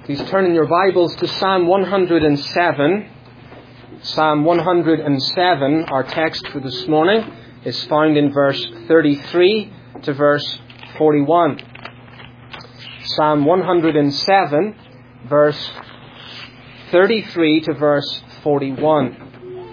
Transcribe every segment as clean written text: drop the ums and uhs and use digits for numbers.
Please turn in your Bibles to Psalm 107. Psalm 107, our text for this morning, is found in verse 33 to verse 41. Psalm 107, verse 33 to verse 41.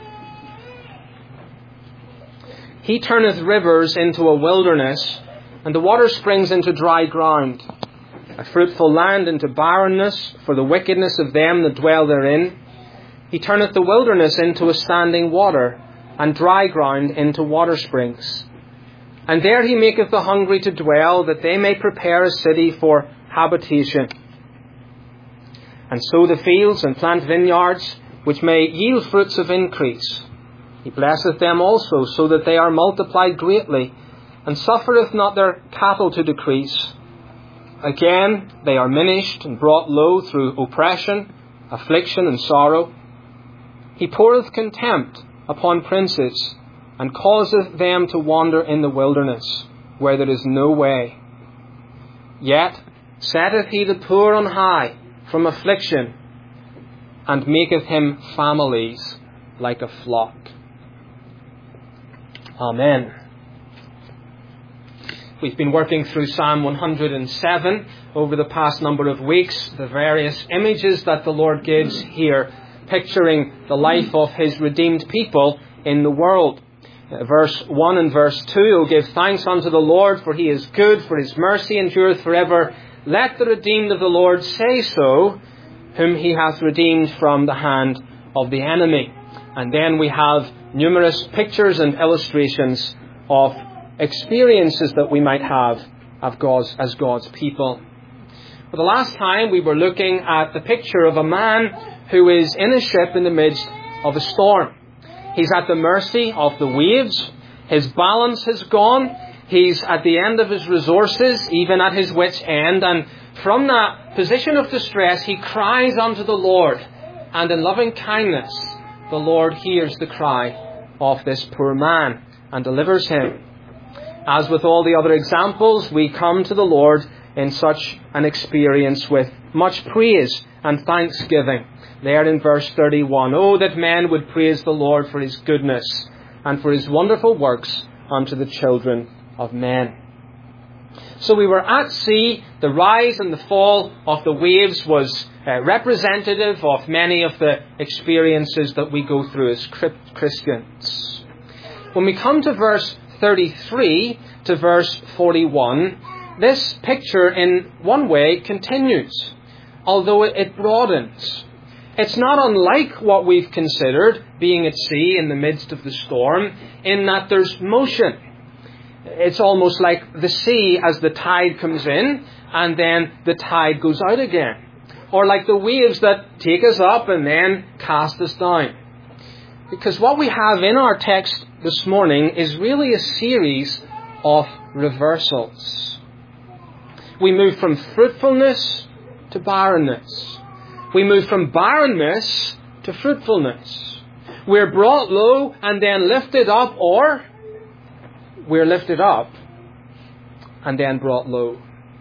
He turneth rivers into a wilderness, and the water springs into dry ground. A fruitful land into barrenness, for the wickedness of them that dwell therein. He turneth the wilderness into a standing water, and dry ground into water springs. And there he maketh the hungry to dwell, that they may prepare a city for habitation. And sow the fields, and plant vineyards, which may yield fruits of increase. He blesseth them also, so that they are multiplied greatly, and suffereth not their cattle to decrease. Again, they are minished and brought low through oppression, affliction, and sorrow. He poureth contempt upon princes, and causeth them to wander in the wilderness, where there is no way. Yet setteth he the poor on high from affliction, and maketh him families like a flock. Amen. We've been working through Psalm 107 over the past number of weeks, the various images that the Lord gives here, picturing the life of His redeemed people in the world. Verse 1 and verse 2, O give thanks unto the Lord, for He is good, for His mercy endureth forever. Let the redeemed of the Lord say so, whom He hath redeemed from the hand of the enemy. And then we have numerous pictures and illustrations of experiences that we might have as God's people. For the last time we were looking at the picture of a man who is in a ship in the midst of a storm. He's at the mercy of the waves. His balance has gone. He's at the end of his resources, even at his wit's end. And from that position of distress, he cries unto the Lord. And in loving kindness, the Lord hears the cry of this poor man and delivers him. As with all the other examples, we come to the Lord in such an experience with much praise and thanksgiving. There in verse 31, Oh, that men would praise the Lord for His goodness and for His wonderful works unto the children of men. So we were at sea. The rise and the fall of the waves was representative of many of the experiences that we go through as Christians. When we come to verse 33 to verse 41, this picture in one way continues, although it broadens. It's not unlike what we've considered being at sea in the midst of the storm, in that there's motion. It's almost like the sea as the tide comes in and then the tide goes out again. Or like the waves that take us up and then cast us down. Because what we have in our text this morning is really a series of reversals. We move from fruitfulness to barrenness. We move from barrenness to fruitfulness. We're brought low and then lifted up, or we're lifted up and then brought low.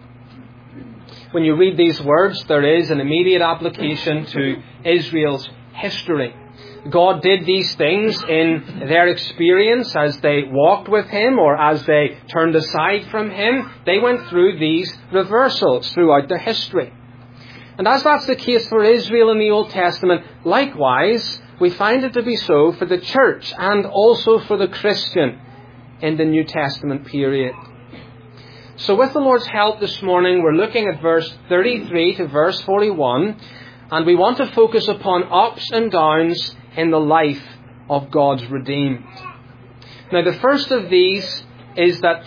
When you read these words, there is an immediate application to Israel's history. God did these things in their experience as they walked with Him or as they turned aside from Him. They went through these reversals throughout their history. And as that's the case for Israel in the Old Testament, likewise, we find it to be so for the church and also for the Christian in the New Testament period. So with the Lord's help this morning, we're looking at verse 33 to verse 41, and we want to focus upon ups and downs in the life of God's redeemed. Now, the first of these is that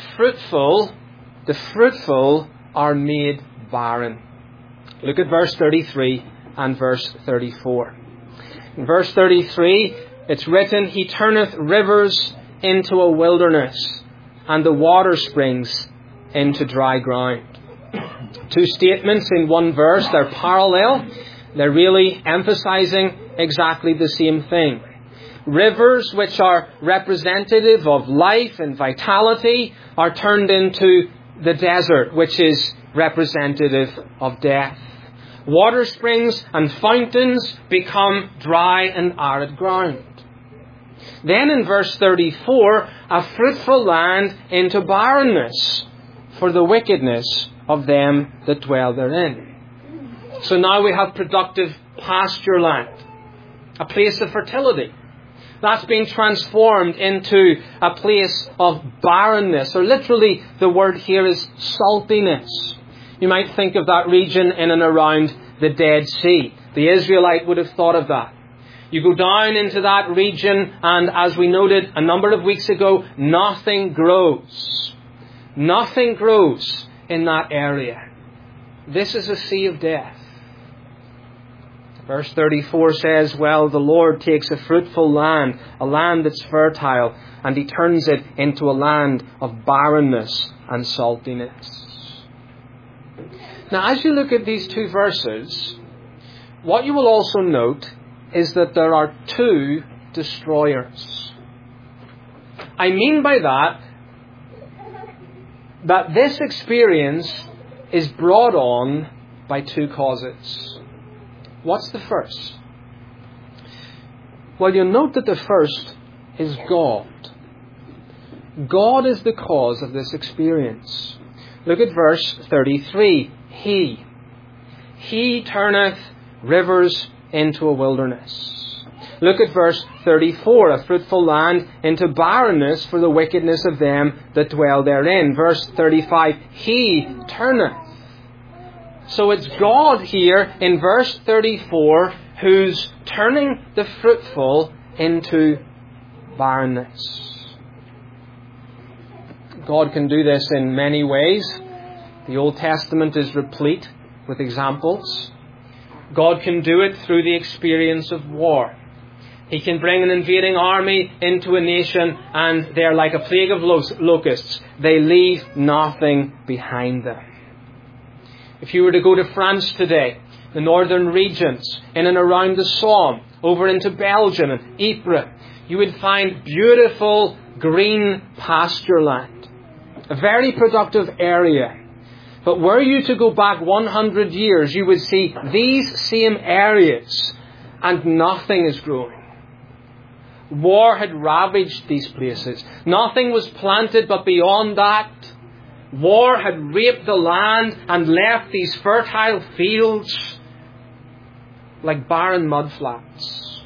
the fruitful are made barren. Look at verse 33 and verse 34. In verse 33, it's written, He turneth rivers into a wilderness, and the water springs into dry ground. Two statements in one verse, they're parallel. They're really emphasizing exactly the same thing. Rivers, which are representative of life and vitality, are turned into the desert, which is representative of death. Water springs and fountains become dry and arid ground. Then in verse 34, a fruitful land into barrenness for the wickedness of them that dwell therein. So now we have productive pasture land, a place of fertility. That's being transformed into a place of barrenness, or literally the word here is saltiness. You might think of that region in and around the Dead Sea. The Israelite would have thought of that. You go down into that region, and as we noted a number of weeks ago, nothing grows. Nothing grows in that area. This is a sea of death. Verse 34 says, well, the Lord takes a fruitful land, a land that's fertile, and He turns it into a land of barrenness and saltiness. Now, as you look at these two verses, what you will also note is that there are two destroyers. I mean by that this experience is brought on by two causes. What's the first? Well, you'll note that the first is God. God is the cause of this experience. Look at verse 33. He turneth rivers into a wilderness. Look at verse 34. A fruitful land into barrenness for the wickedness of them that dwell therein. Verse 35. He turneth. So it's God here in verse 34 who's turning the fruitful into barrenness. God can do this in many ways. The Old Testament is replete with examples. God can do it through the experience of war. He can bring an invading army into a nation and they're like a plague of locusts. They leave nothing behind them. If you were to go to France today, the northern regions, in and around the Somme, over into Belgium and Ypres, you would find beautiful green pasture land. A very productive area. But were you to go back 100 years, you would see these same areas and nothing is growing. War had ravaged these places. Nothing was planted, but beyond that, war had raped the land and left these fertile fields like barren mudflats.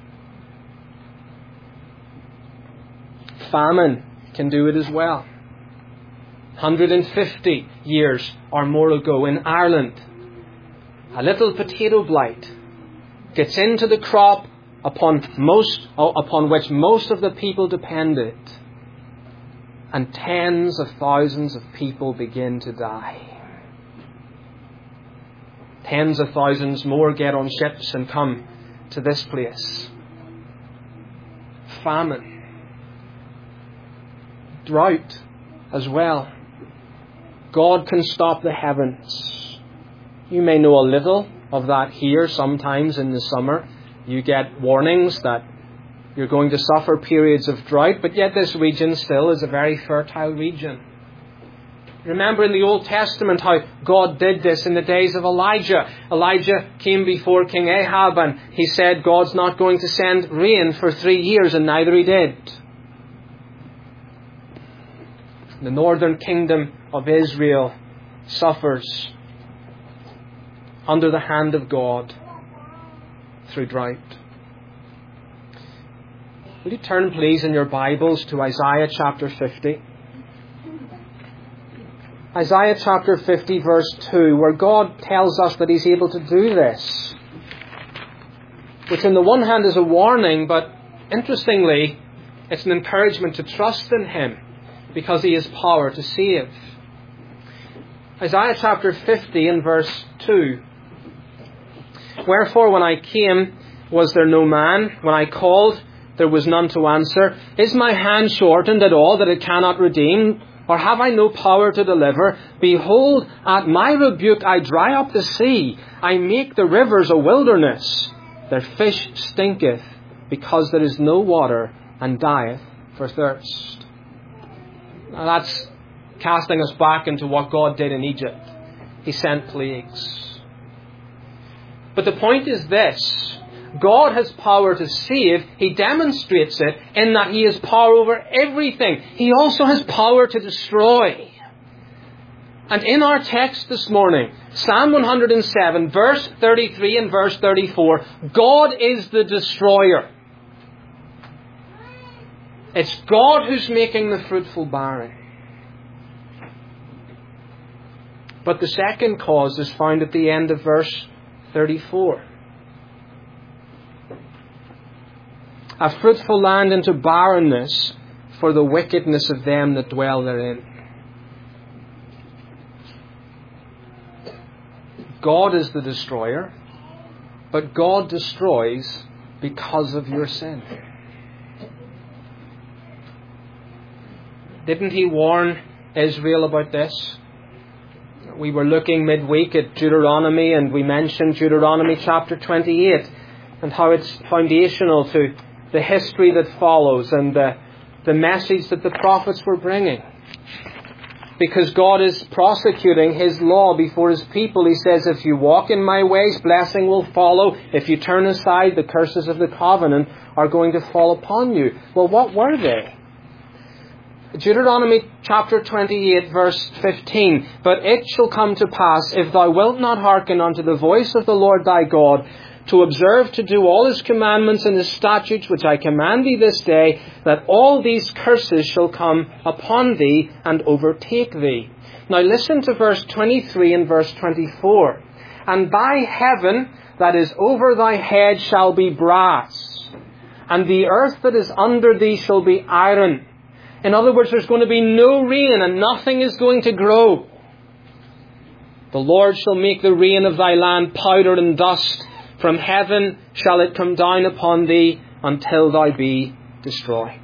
Famine can do it as well. 150 years or more ago in Ireland, a little potato blight gets into the crop upon which most of the people depended. And tens of thousands of people begin to die. Tens of thousands more get on ships and come to this place. Famine. Drought as well. God can stop the heavens. You may know a little of that here sometimes in the summer. You get warnings that you're going to suffer periods of drought, but yet this region still is a very fertile region. Remember in the Old Testament how God did this in the days of Elijah. Elijah came before King Ahab and he said God's not going to send rain for 3 years, and neither He did. The northern kingdom of Israel suffers under the hand of God through drought. Will you turn, please, in your Bibles to Isaiah chapter 50? Isaiah chapter 50, verse 2, where God tells us that He's able to do this. Which on the one hand is a warning, but interestingly, it's an encouragement to trust in Him, because He has power to save. Isaiah chapter 50 and verse 2. Wherefore when I came, was there no man? When I called, there was none to answer. Is my hand shortened at all that it cannot redeem? Or have I no power to deliver? Behold, at my rebuke I dry up the sea. I make the rivers a wilderness. Their fish stinketh, because there is no water, and dieth for thirst. Now that's casting us back into what God did in Egypt. He sent plagues. But the point is this. God has power to save. He demonstrates it in that He has power over everything. He also has power to destroy. And in our text this morning, Psalm 107, verse 33 and verse 34, God is the destroyer. It's God who's making the fruitful barren. But the second cause is found at the end of verse 34. A fruitful land into barrenness for the wickedness of them that dwell therein. God is the destroyer, but God destroys because of your sin. Didn't He warn Israel about this? We were looking midweek at Deuteronomy, and we mentioned Deuteronomy chapter 28 and how it's foundational to the history that follows and the message that the prophets were bringing. Because God is prosecuting His law before His people. He says, if you walk in my ways, blessing will follow. If you turn aside, the curses of the covenant are going to fall upon you. Well, what were they? Deuteronomy chapter 28 verse 15. But it shall come to pass, if thou wilt not hearken unto the voice of the Lord thy God, to observe to do all His commandments and His statutes which I command thee this day, that all these curses shall come upon thee and overtake thee. Now listen to verse 23 and verse 24. And thy heaven that is over thy head shall be brass, and the earth that is under thee shall be iron. In other words, there's going to be no rain and nothing is going to grow. The Lord shall make the rain of thy land powder and dust. From heaven shall it come down upon thee until thou be destroyed.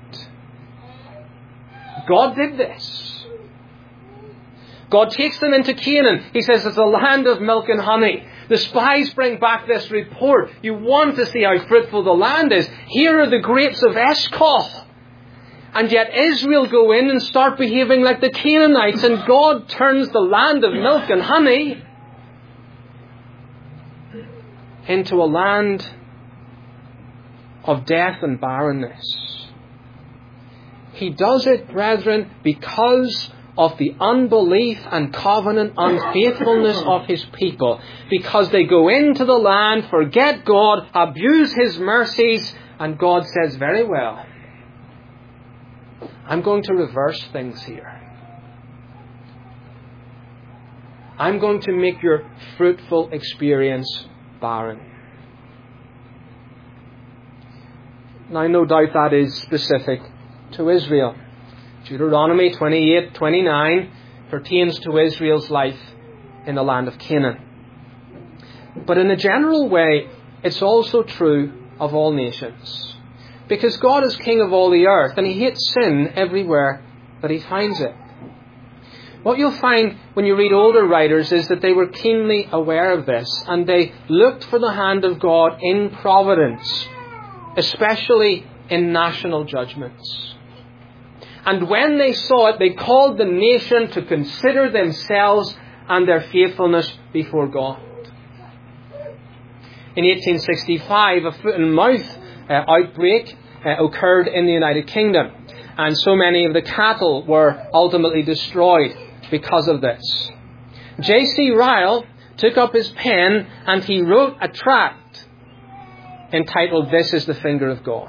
God did this. God takes them into Canaan. He says it's a land of milk and honey. The spies bring back this report. You want to see how fruitful the land is. Here are the grapes of Eshcol. And yet Israel go in and start behaving like the Canaanites, and God turns the land of milk and honey into a land of death and barrenness. He does it, brethren, because of the unbelief and covenant unfaithfulness of His people. Because they go into the land, forget God, abuse His mercies, and God says, very well, I'm going to reverse things here. I'm going to make your fruitful experience barren. Now, no doubt that is specific to Israel. Deuteronomy 28:29 pertains to Israel's life in the land of Canaan. But in a general way, it's also true of all nations. Because God is King of all the earth, and He hates sin everywhere that He finds it. What you'll find when you read older writers is that they were keenly aware of this, and they looked for the hand of God in providence, especially in national judgments. And when they saw it, they called the nation to consider themselves and their faithfulness before God. In 1865, a foot-and-mouth outbreak occurred in the United Kingdom, and so many of the cattle were ultimately destroyed because of this. J.C. Ryle took up his pen and he wrote a tract entitled, "This is the Finger of God."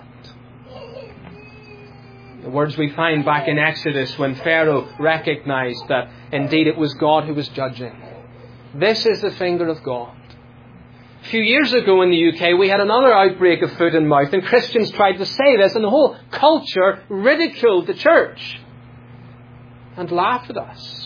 The words we find back in Exodus when Pharaoh recognized that indeed it was God who was judging. This is the finger of God. A few years ago in the UK, we had another outbreak of foot and mouth, and Christians tried to say this, and the whole culture ridiculed the church and laughed at us.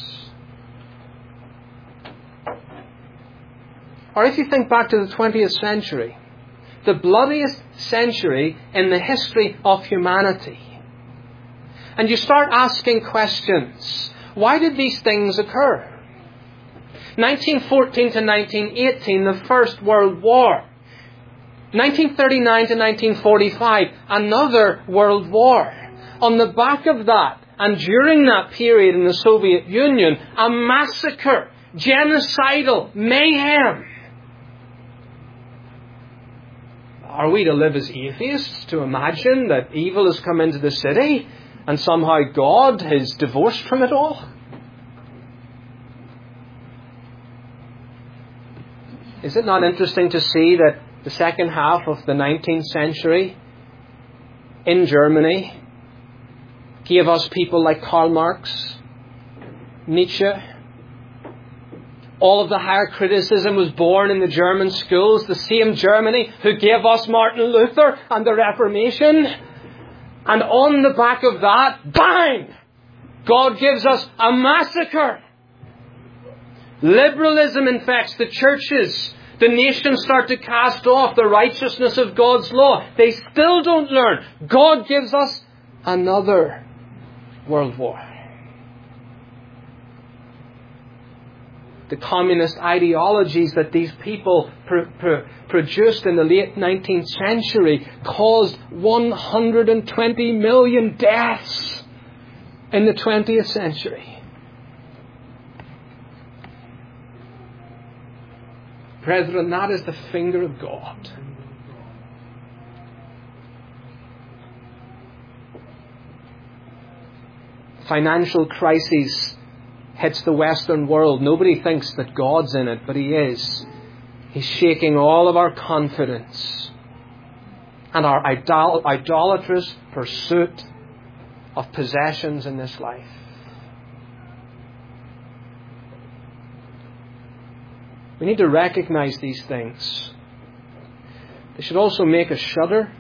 Or if you think back to the 20th century, the bloodiest century in the history of humanity, and you start asking questions, why did these things occur? 1914 to 1918, the First World War. 1939 to 1945, another World War. On the back of that, and during that period in the Soviet Union, a massacre, genocidal mayhem. Are we to live as atheists, to imagine that evil has come into the city and somehow God is divorced from it all? Is it not interesting to see that the second half of the 19th century in Germany gave us people like Karl Marx, Nietzsche? All of the higher criticism was born in the German schools, the same Germany who gave us Martin Luther and the Reformation. And on the back of that, bang! God gives us a massacre. Liberalism infects the churches. The nations start to cast off the righteousness of God's law. They still don't learn. God gives us another world war. The communist ideologies that these people produced in the late 19th century caused 120 million deaths in the 20th century. Brethren, that is the finger of God. Financial crisis hits the Western world. Nobody thinks that God's in it, but He is. He's shaking all of our confidence and our idolatrous pursuit of possessions in this life. We need to recognize these things. They should also make us shudder,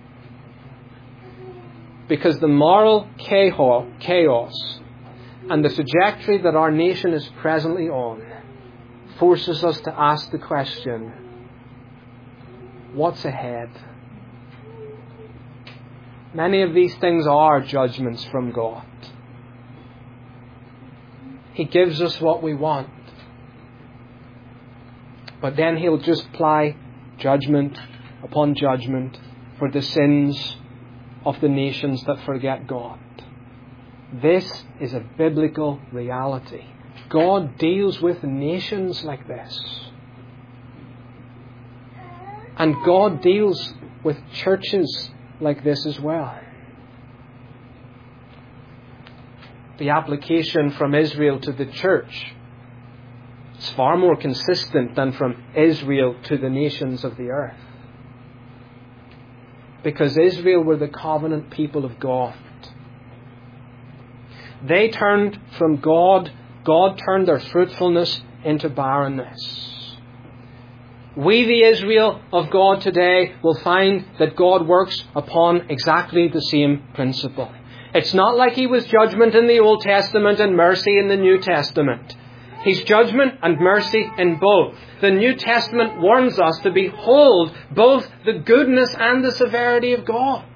because the moral chaos and the trajectory that our nation is presently on forces us to ask the question, what's ahead? Many of these things are judgments from God. He gives us what we want, but then He'll just apply judgment upon judgment for the sins of the nations that forget God. This is a biblical reality. God deals with nations like this. And God deals with churches like this as well. The application from Israel to the church is far more consistent than from Israel to the nations of the earth. Because Israel were the covenant people of God. They turned from God. God turned their fruitfulness into barrenness. We, the Israel of God today, will find that God works upon exactly the same principle. It's not like He was judgment in the Old Testament and mercy in the New Testament. He's judgment and mercy in both. The New Testament warns us to behold both the goodness and the severity of God.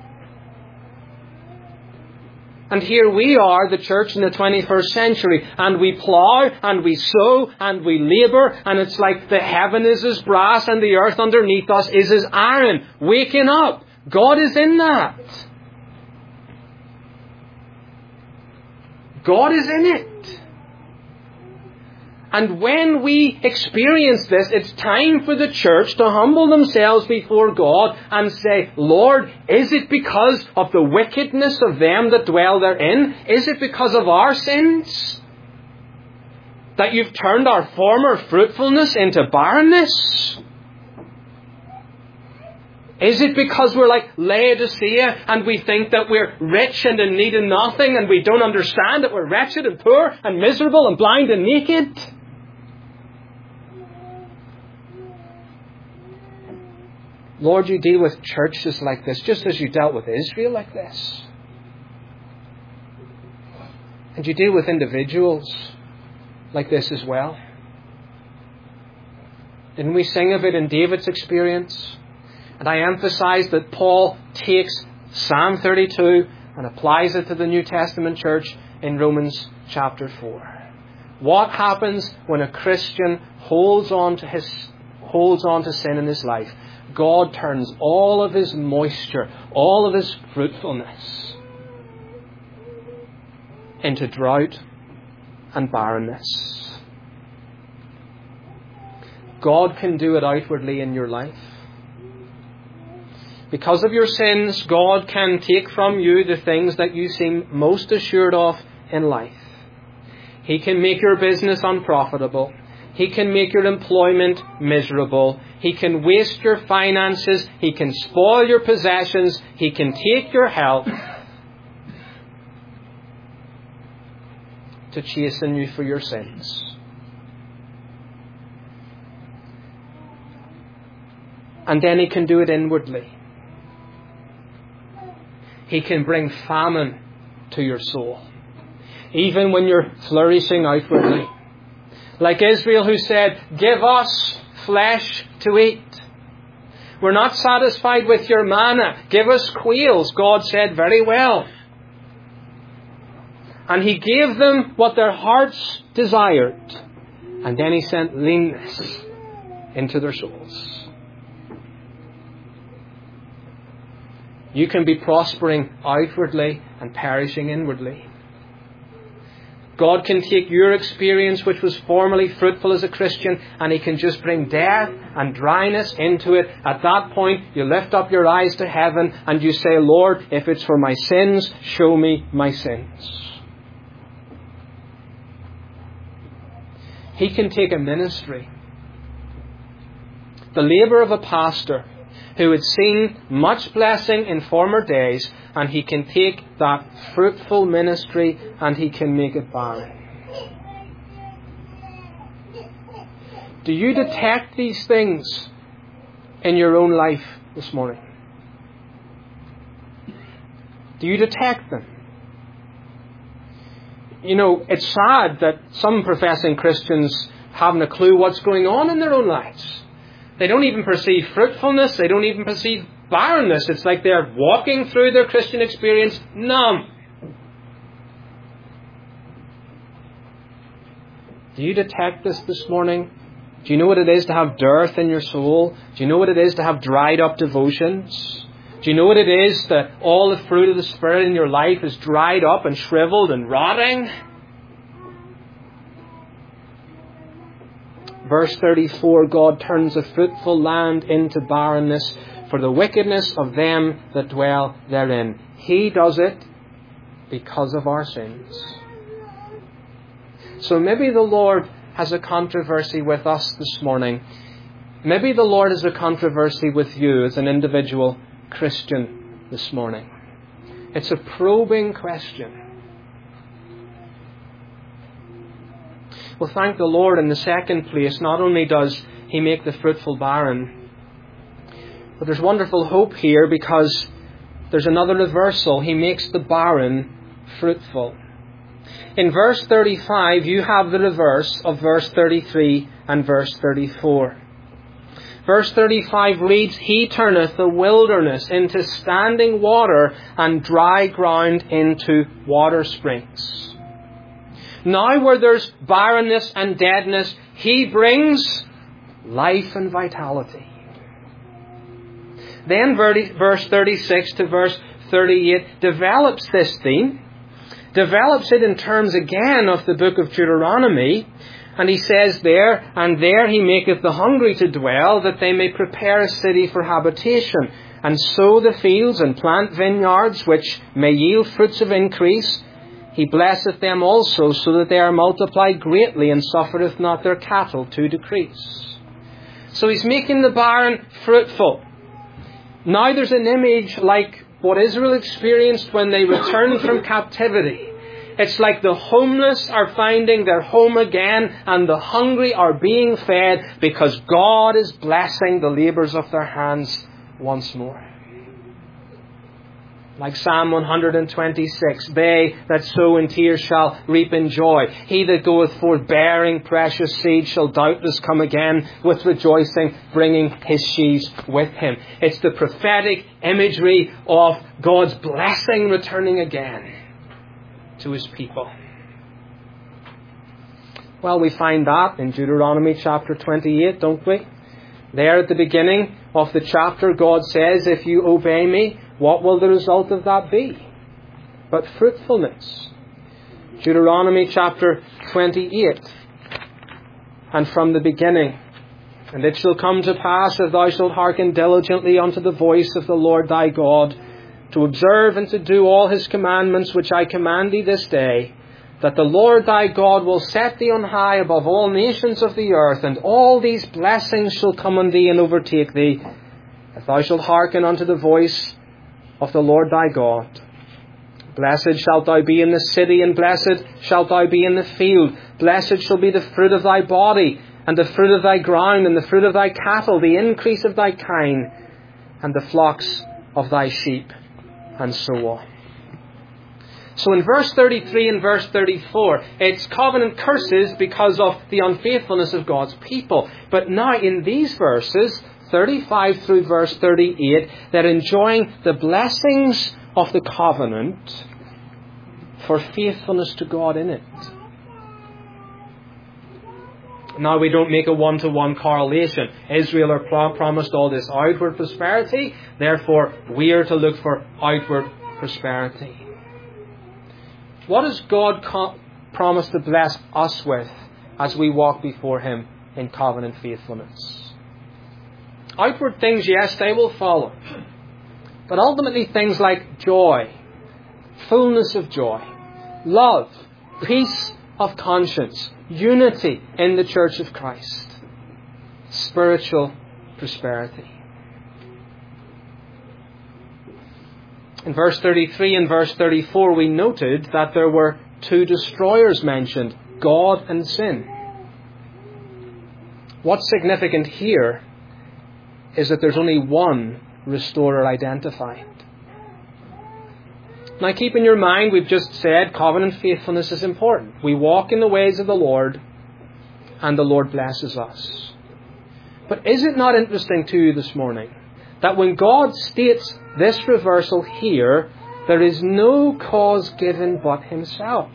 And here we are, the church in the 21st century, and we plough, and we sow, and we labour, and it's like the heaven is as brass and the earth underneath us is as iron. Waking up. God is in that. God is in it. And when we experience this, it's time for the church to humble themselves before God and say, Lord, is it because of the wickedness of them that dwell therein? Is it because of our sins that You've turned our former fruitfulness into barrenness? Is it because we're like Laodicea and we think that we're rich and in need of nothing, and we don't understand that we're wretched and poor and miserable and blind and naked? Lord, You deal with churches like this, just as You dealt with Israel like this. And You deal with individuals like this as well. Didn't we sing of it in David's experience? And I emphasize that Paul takes Psalm 32 and applies it to the New Testament church in Romans chapter 4. What happens when a Christian holds on to sin in his life? God turns all of his moisture, all of his fruitfulness into drought and barrenness. God can do it outwardly in your life. Because of your sins, God can take from you the things that you seem most assured of in life. He can make your business unprofitable. He can make your employment miserable. He can waste your finances. He can spoil your possessions. He can take your health to chasten you for your sins. And then He can do it inwardly. He can bring famine to your soul, even when you're flourishing outwardly. Like Israel, who said, "Give us flesh to eat. We're not satisfied with your manna. Give us quails." God said, "Very well." And He gave them what their hearts desired. And then He sent leanness into their souls. You can be prospering outwardly and perishing inwardly. God can take your experience, which was formerly fruitful as a Christian, and He can just bring death and dryness into it. At that point, you lift up your eyes to heaven and you say, "Lord, if it's for my sins, show me my sins." He can take a ministry, the labour of a pastor, who had seen much blessing in former days, and He can take that fruitful ministry and He can make it barren. Do you detect these things in your own life this morning? Do you detect them? You know, it's sad that some professing Christians haven't a clue what's going on in their own lives. They don't even perceive fruitfulness. They don't even perceive barrenness. It's like they're walking through their Christian experience numb. Do you detect this morning? Do you know what it is to have dearth in your soul? Do you know what it is to have dried up devotions? Do you know what it is that all the fruit of the Spirit in your life is dried up and shriveled and rotting? Verse 34, God turns a fruitful land into barrenness for the wickedness of them that dwell therein. He does it because of our sins. So maybe the Lord has a controversy with us this morning. Maybe the Lord has a controversy with you as an individual Christian this morning. It's a probing question. Well, thank the Lord, in the second place, not only does He make the fruitful barren, but there's wonderful hope here, because there's another reversal. He makes the barren fruitful. In verse 35, you have the reverse of verse 33 and verse 34. Verse 35 reads, "He turneth the wilderness into standing water, and dry ground into water springs." Now where there's barrenness and deadness, He brings life and vitality. Then verse 36 to verse 38 develops this theme, develops it in terms again of the book of Deuteronomy. And he says there, "And there He maketh the hungry to dwell, that they may prepare a city for habitation, and sow the fields, and plant vineyards, which may yield fruits of increase. He blesseth them also, so that they are multiplied greatly, and suffereth not their cattle to decrease." So He's making the barren fruitful. Now there's an image like what Israel experienced when they returned from captivity. It's like the homeless are finding their home again, and the hungry are being fed, because God is blessing the labours of their hands once more. Like Psalm 126, "They that sow in tears shall reap in joy. He that goeth forth bearing precious seed shall doubtless come again with rejoicing, bringing his sheaves with him." It's the prophetic imagery of God's blessing returning again to His people. Well, we find that in Deuteronomy chapter 28, don't we? There at the beginning of the chapter, God says, "If you obey me, what will the result of that be? But fruitfulness." Deuteronomy chapter 28. "And from the beginning And it shall come to pass, if thou shalt hearken diligently unto the voice of the Lord thy God, to observe and to do all his commandments which I command thee this day, that the Lord thy God will set thee on high above all nations of the earth, and all these blessings shall come on thee and overtake thee, if thou shalt hearken unto the voice of the Lord thy God. Blessed shalt thou be in the city, and blessed shalt thou be in the field. Blessed shall be the fruit of thy body, and the fruit of thy ground, and the fruit of thy cattle, the increase of thy kine, and the flocks of thy sheep, and so on. So in verse 33 and verse 34, it's covenant curses because of the unfaithfulness of God's people. But now in these verses, 35 through verse 38, they're enjoying the blessings of the covenant for faithfulness to God in it. Now we don't make a one-to-one correlation. Israel are promised all this outward prosperity, therefore we are to look for outward prosperity. What does God promise to bless us with as we walk before Him in covenant faithfulness? Outward things, yes, they will follow. But ultimately things like joy, fullness of joy, love, peace of conscience, unity in the Church of Christ, spiritual prosperity. In verse 33 and verse 34, we noted that there were two destroyers mentioned, God and sin. What's significant here is that there's only one restorer identified. Now keep in your mind, we've just said covenant faithfulness is important. We walk in the ways of the Lord, and the Lord blesses us. But is it not interesting to you this morning that when God states this reversal here, there is no cause given but Himself?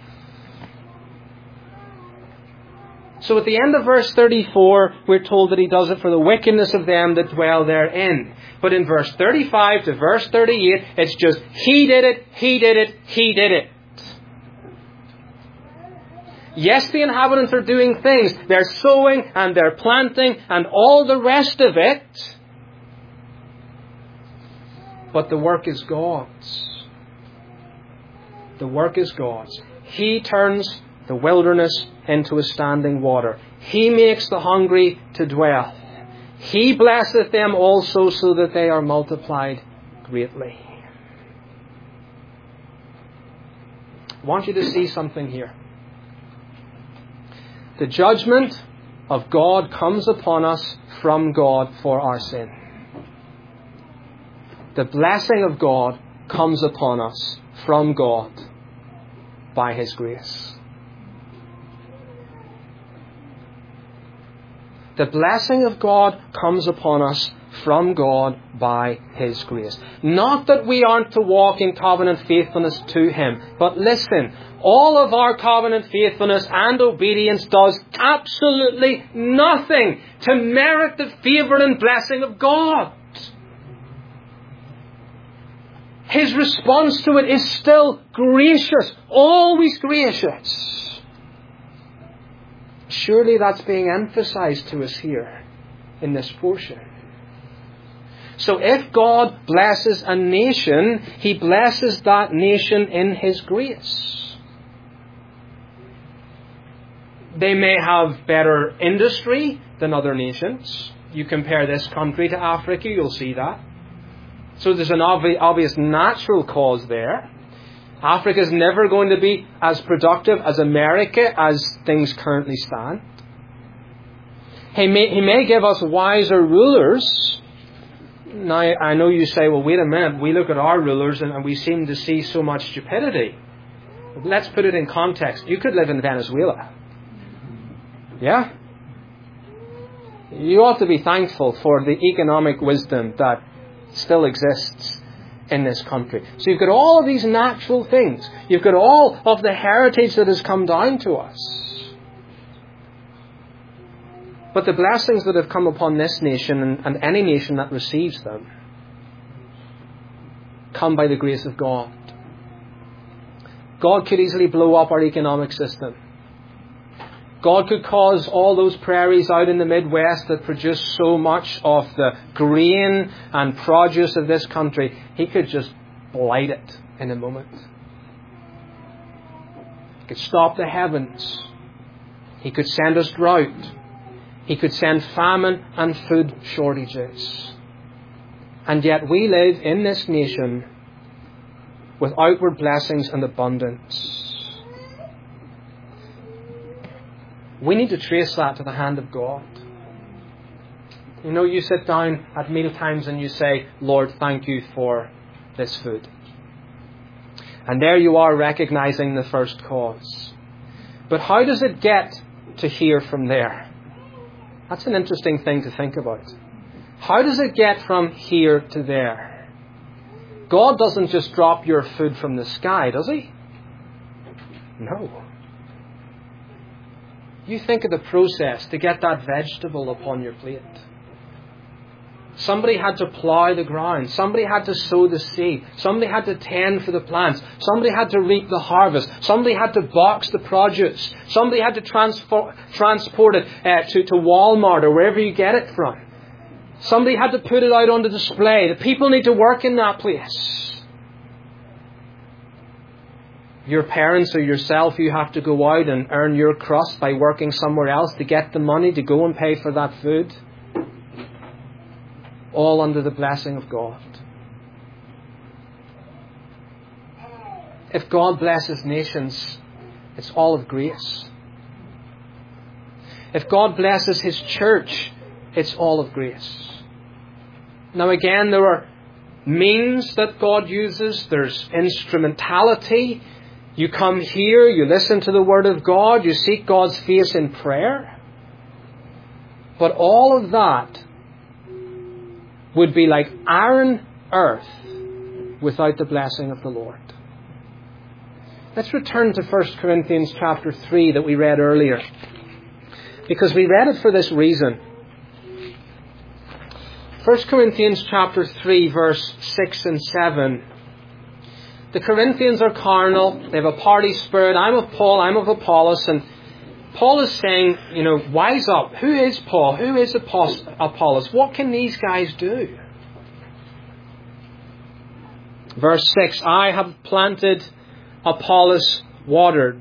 So at the end of verse 34, we're told that He does it for the wickedness of them that dwell therein. But in verse 35 to verse 38, it's just, He did it, He did it, He did it. Yes, the inhabitants are doing things. They're sowing and they're planting and all the rest of it. But the work is God's. The work is God's. He turns the wilderness into a standing water. He makes the hungry to dwell. He blesseth them also so that they are multiplied greatly. I want you to see something here. The judgment of God comes upon us from God for our sin. The blessing of God comes upon us from God by His grace. The blessing of God comes upon us from God by His grace. Not that we aren't to walk in covenant faithfulness to Him, but listen, all of our covenant faithfulness and obedience does absolutely nothing to merit the favour and blessing of God. His response to it is still gracious, always gracious. Surely that's being emphasized to us here in this portion. So if God blesses a nation, He blesses that nation in His grace. They may have better industry than other nations. You compare this country to Africa, you'll see that. So there's an obvious natural cause there. Africa is never going to be as productive as America as things currently stand. He may give us wiser rulers. Now, I know you say, well, wait a minute, we look at our rulers and we seem to see so much stupidity. Let's put it in context. You could live in Venezuela. Yeah? You ought to be thankful for the economic wisdom that still exists in this country. So you've got all of these natural things. You've got all of the heritage that has come down to us. But the blessings that have come upon this nation and any nation that receives them come by the grace of God. God could easily blow up our economic system. God could cause all those prairies out in the Midwest that produce so much of the grain and produce of this country, He could just blight it in a moment. He could stop the heavens. He could send us drought. He could send famine and food shortages. And yet we live in this nation with outward blessings and abundance. We need to trace that to the hand of God. You know, you sit down at meal times and you say, Lord, thank you for this food. And there you are recognizing the first cause. But how does it get to here from there? That's an interesting thing to think about. How does it get from here to there? God doesn't just drop your food from the sky, does He? No. You think of the process to get that vegetable upon your plate. Somebody had to plough the ground. Somebody had to sow the seed. Somebody had to tend for the plants. Somebody had to reap the harvest. Somebody had to box the produce. Somebody had to transport it to Walmart or wherever you get it from. Somebody had to put it out on the display. The people need to work in that place. Your parents or yourself, you have to go out and earn your crust by working somewhere else to get the money to go and pay for that food. All under the blessing of God. If God blesses nations, it's all of grace. If God blesses His church, it's all of grace. Now again, there are means that God uses. There's instrumentality. You come here, you listen to the Word of God, you seek God's face in prayer. But all of that would be like iron earth without the blessing of the Lord. Let's return to 1 Corinthians chapter 3 that we read earlier. Because we read it for this reason. 1 Corinthians chapter 3 verse 6 and 7. The Corinthians are carnal. They have a party spirit. I'm of Paul, I'm of Apollos. And Paul is saying, wise up. Who is Paul? Who is Apollos? What can these guys do? Verse 6, I have planted, Apollos watered,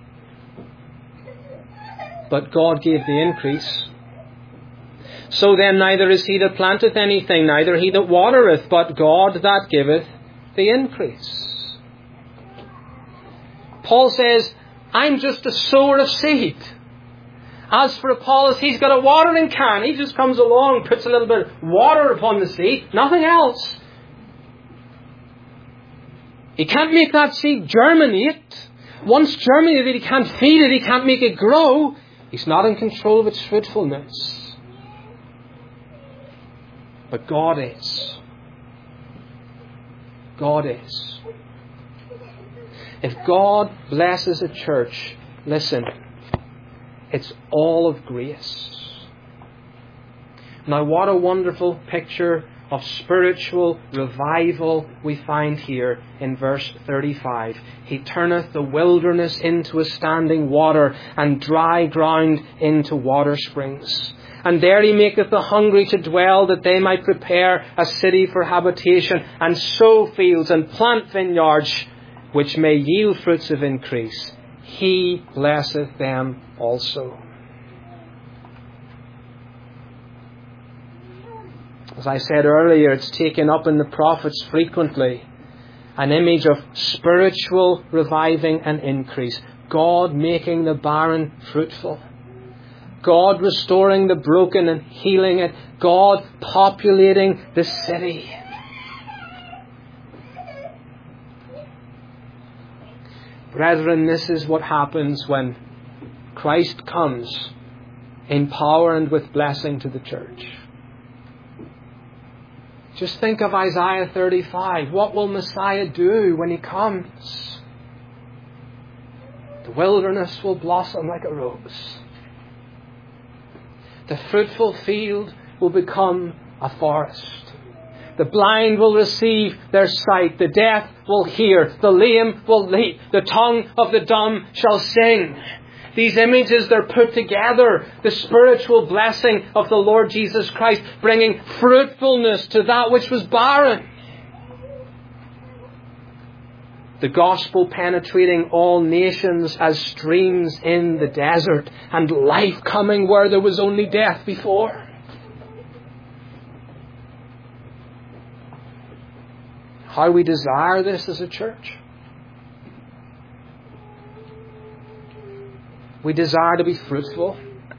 but God gave the increase. So then neither is he that planteth anything, neither he that watereth, but God that giveth the increase. Paul says, I'm just a sower of seed. As for Apollos, he's got a watering can. He just comes along, puts a little bit of water upon the seed, nothing else. He can't make that seed germinate. Once germinated, he can't feed it, he can't make it grow. He's not in control of its fruitfulness. But God is. God is. If God blesses a church, listen, it's all of grace. Now what a wonderful picture of spiritual revival we find here in verse 35. He turneth the wilderness into a standing water, and dry ground into water springs. And there He maketh the hungry to dwell, that they might prepare a city for habitation, and sow fields and plant vineyards, which may yield fruits of increase. He blesseth them also. As I said earlier, it's taken up in the prophets frequently. An image of spiritual reviving and increase. God making the barren fruitful. God restoring the broken and healing it. God populating the city. Brethren, this is what happens when Christ comes in power and with blessing to the church. Just think of Isaiah 35. What will Messiah do when He comes? The wilderness will blossom like a rose. The fruitful field will become a forest. The blind will receive their sight. The deaf will hear. The lame will leap. The tongue of the dumb shall sing. These images, they're put together. The spiritual blessing of the Lord Jesus Christ, bringing fruitfulness to that which was barren. The gospel penetrating all nations as streams in the desert, and life coming where there was only death before. How we desire this as a church. We desire to be fruitful.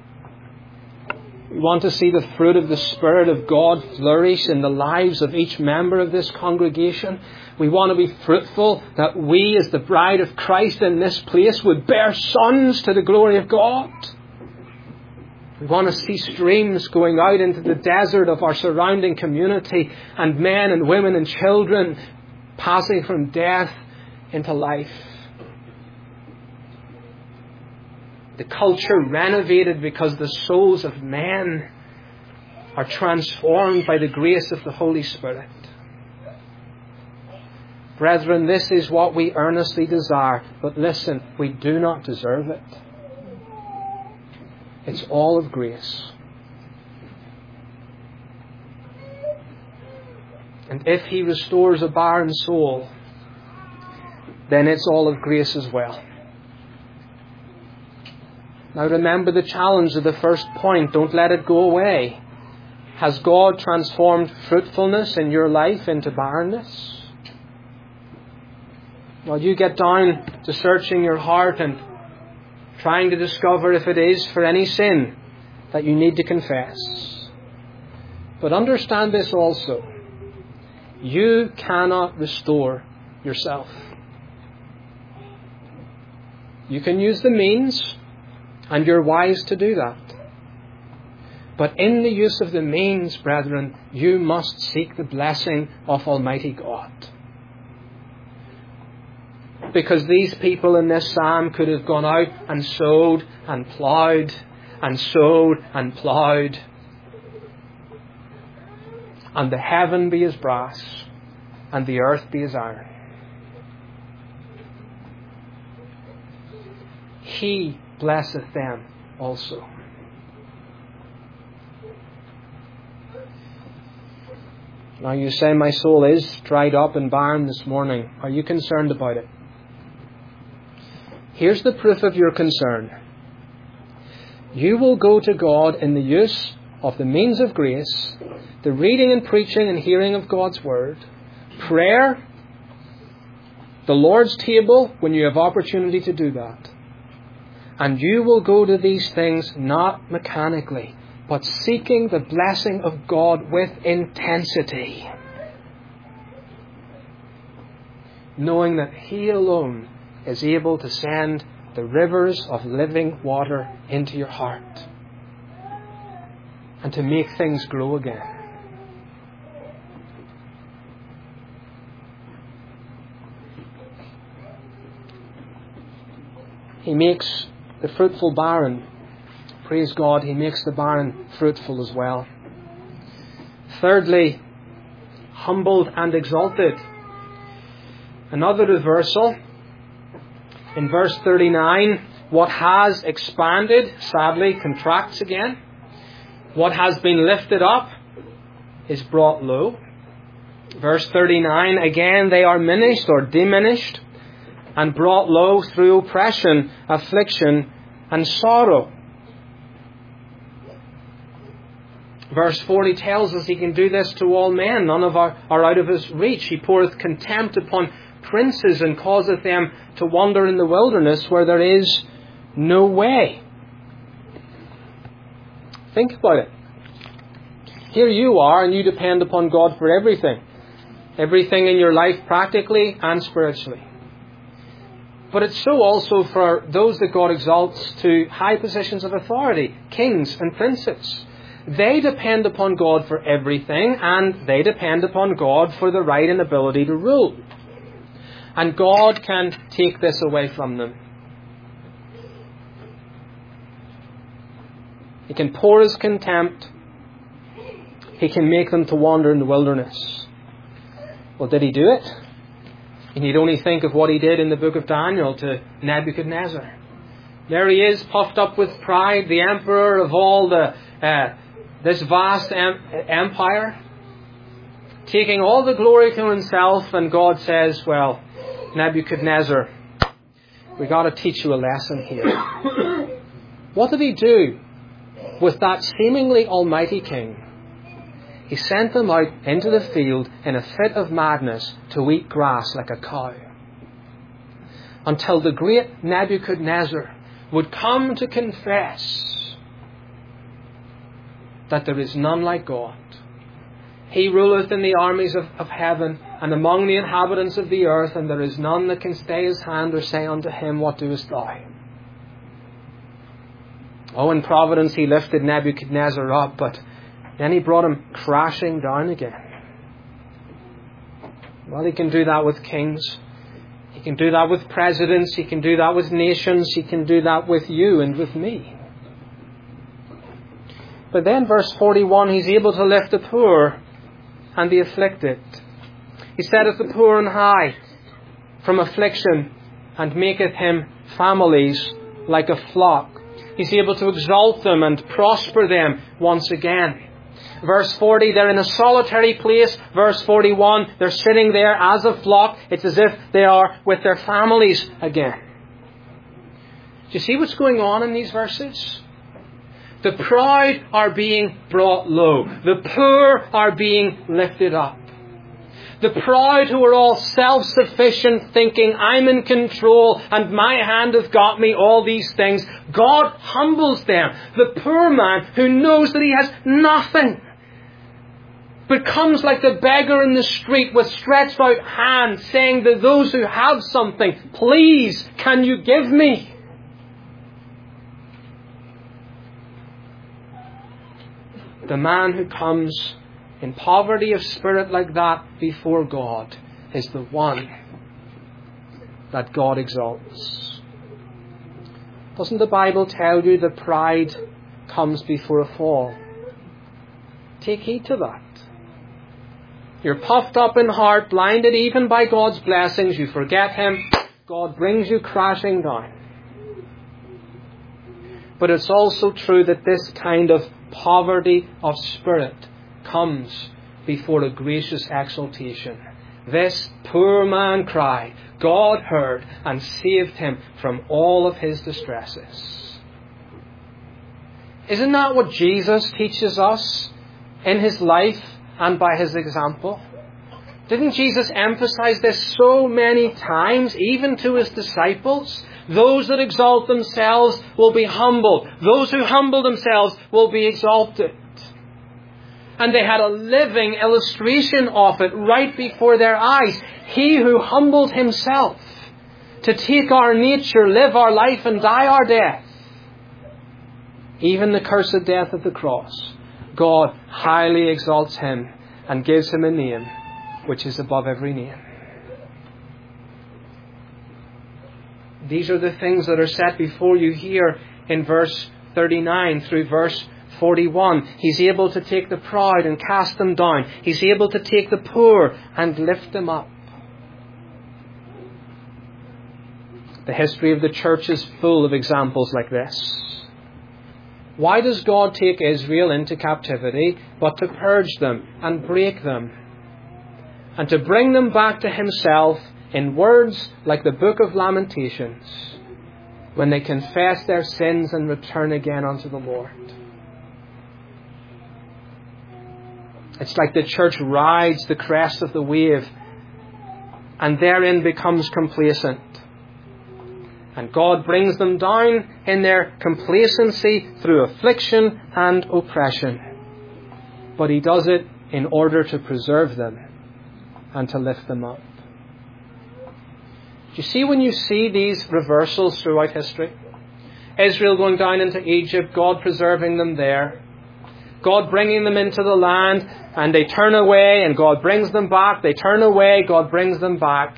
We want to see the fruit of the Spirit of God flourish in the lives of each member of this congregation. We want to be fruitful, that we as the bride of Christ in this place would bear sons to the glory of God. We want to see streams going out into the desert of our surrounding community, and men and women and children passing from death into life. The culture renovated because the souls of men are transformed by the grace of the Holy Spirit. Brethren, this is what we earnestly desire. But listen, we do not deserve it. It's all of grace. And if He restores a barren soul, then it's all of grace as well. Now remember the challenge of the first point. Don't let it go away. Has God transformed fruitfulness in your life into barrenness? Well, you get down to searching your heart and trying to discover if it is for any sin that you need to confess. But understand this also. You cannot restore yourself. You can use the means, and you're wise to do that. But in the use of the means, brethren, you must seek the blessing of Almighty God. Because these people in this psalm could have gone out and sowed and ploughed and sowed and ploughed, and the heaven be as brass and the earth be as iron. He blesseth them also. Now you say, my soul is dried up and barren this morning. Are you concerned about it? Here's the proof of your concern. You will go to God in the use of the means of grace, the reading and preaching and hearing of God's Word, prayer, the Lord's table when you have opportunity to do that. And you will go to these things not mechanically, but seeking the blessing of God with intensity, knowing that He alone is able to send the rivers of living water into your heart and to make things grow again. He makes the fruitful barren. Praise God, He makes the barren fruitful as well. Thirdly, humbled and exalted. Another reversal. In verse 39, what has expanded, sadly, contracts again. What has been lifted up is brought low. Verse 39, again they are minished or diminished and brought low through oppression, affliction, and sorrow. Verse 40 tells us He can do this to all men. None of are out of His reach. He poureth contempt upon princes and causeth them to wander in the wilderness where there is no way. Think about it. Here you are, and you depend upon God for everything. Everything in your life practically and spiritually. But it's so also for those that God exalts to high positions of authority, kings and princes. They depend upon God for everything, and they depend upon God for the right and ability to rule. And God can take this away from them. He can pour His contempt. He can make them to wander in the wilderness. Well, did He do it? You need only think of what He did in the book of Daniel to Nebuchadnezzar. There he is, puffed up with pride, the emperor of all this vast empire, taking all the glory to himself, and God says, well, Nebuchadnezzar, we got to teach you a lesson here. What did he do with that seemingly almighty king? He sent them out into the field in a fit of madness to eat grass like a cow, until the great Nebuchadnezzar would come to confess that there is none like God. He ruleth in the armies of heaven and among the inhabitants of the earth, and there is none that can stay his hand or say unto him, what doest thou? Oh, in providence he lifted Nebuchadnezzar up, but then he brought him crashing down again. Well, he can do that with kings. He can do that with presidents. He can do that with nations. He can do that with you and with me. But then verse 41, he's able to lift the poor and the afflicted. He setteth the poor on high from affliction, and maketh him families like a flock. He's able to exalt them and prosper them once again. Verse 40, they're in a solitary place. Verse 41, they're sitting there as a flock. It's as if they are with their families again. Do you see what's going on in these verses? The proud are being brought low. The poor are being lifted up. The proud who are all self-sufficient, thinking, I'm in control and my hand hath got me, all these things. God humbles them. The poor man who knows that he has nothing becomes like the beggar in the street with stretched out hands, saying to those who have something, please, can you give me? The man who comes in poverty of spirit like that before God is the one that God exalts. Doesn't the Bible tell you that pride comes before a fall? Take heed to that. You're puffed up in heart, blinded even by God's blessings. You forget Him. God brings you crashing down. But it's also true that this kind of poverty of spirit comes before a gracious exaltation. This poor man cried. God heard and saved him from all of his distresses. Isn't that what Jesus teaches us in His life and by His example? Didn't Jesus emphasize this so many times, even to His disciples? Those that exalt themselves will be humbled. Those who humble themselves will be exalted. And they had a living illustration of it right before their eyes. He who humbled Himself to take our nature, live our life and die our death. Even the cursed death of the cross. God highly exalts Him and gives Him a name which is above every name. These are the things that are set before you here in verse 39 through verse 41. He's able to take the proud and cast them down. He's able to take the poor and lift them up. The history of the church is full of examples like this. Why does God take Israel into captivity? But to purge them and break them, and to bring them back to Himself in words like the book of Lamentations, when they confess their sins and return again unto the Lord. It's like the church rides the crest of the wave and therein becomes complacent. And God brings them down in their complacency through affliction and oppression. But He does it in order to preserve them and to lift them up. Do you see when you see these reversals throughout history? Israel going down into Egypt, God preserving them there. God bringing them into the land, and they turn away, and God brings them back. They turn away, God brings them back.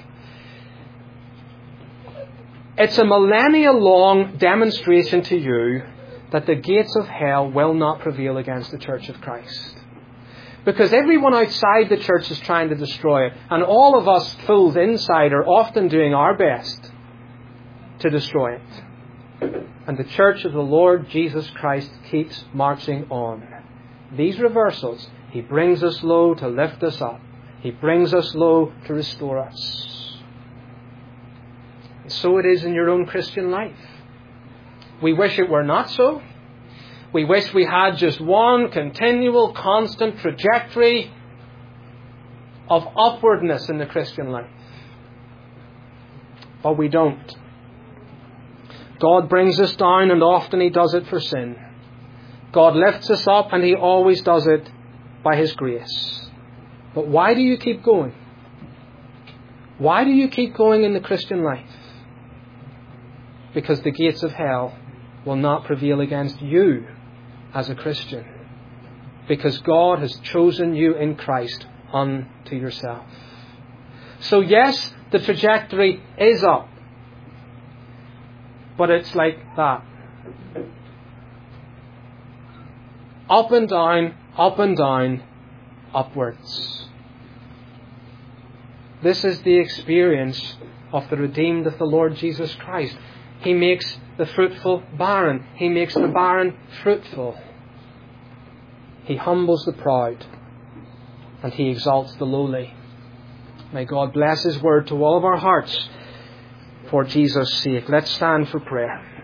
It's a millennia-long demonstration to you that the gates of hell will not prevail against the Church of Christ. Because everyone outside the church is trying to destroy it. And all of us fools inside are often doing our best to destroy it. And the church of the Lord Jesus Christ keeps marching on. These reversals, He brings us low to lift us up. He brings us low to restore us. And so it is in your own Christian life. We wish it were not so. We wish we had just one continual, constant trajectory of upwardness in the Christian life. But we don't. God brings us down, and often He does it for sin. God lifts us up, and He always does it by His grace. But why do you keep going? Why do you keep going in the Christian life? Because the gates of hell will not prevail against you as a Christian. Because God has chosen you in Christ unto yourself. So yes, the trajectory is up. But it's like that. Up and down, upwards. This is the experience of the redeemed of the Lord Jesus Christ. He makes the fruitful barren. He makes the barren fruitful. He humbles the proud, and He exalts the lowly. May God bless His word to all of our hearts for Jesus' sake. Let's stand for prayer.